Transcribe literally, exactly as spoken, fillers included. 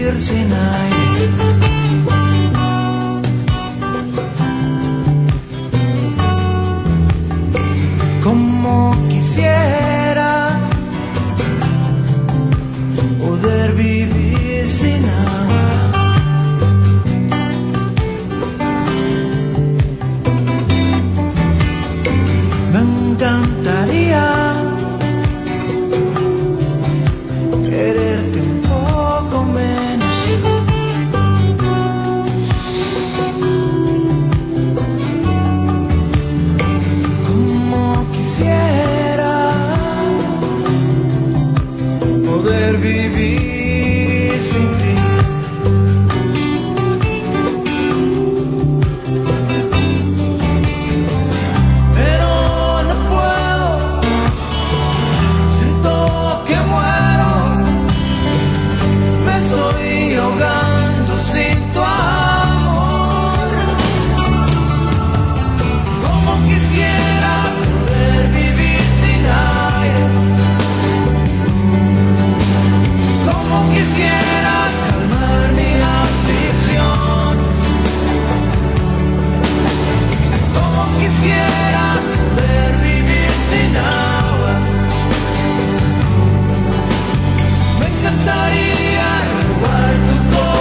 vivir sin aire. Como quisiera poder vivir sin agua. Me encantaría quererte un poco menos. Como quisiera poder vivir sin ti. Pero no puedo, siento que muero, me estoy ahogando sin tu amor. Como quisiera poder vivir sin aire. Como quisiera calmar mi aflicción. Como quisiera poder vivir sin agua. Me encantaría robar tu corazón.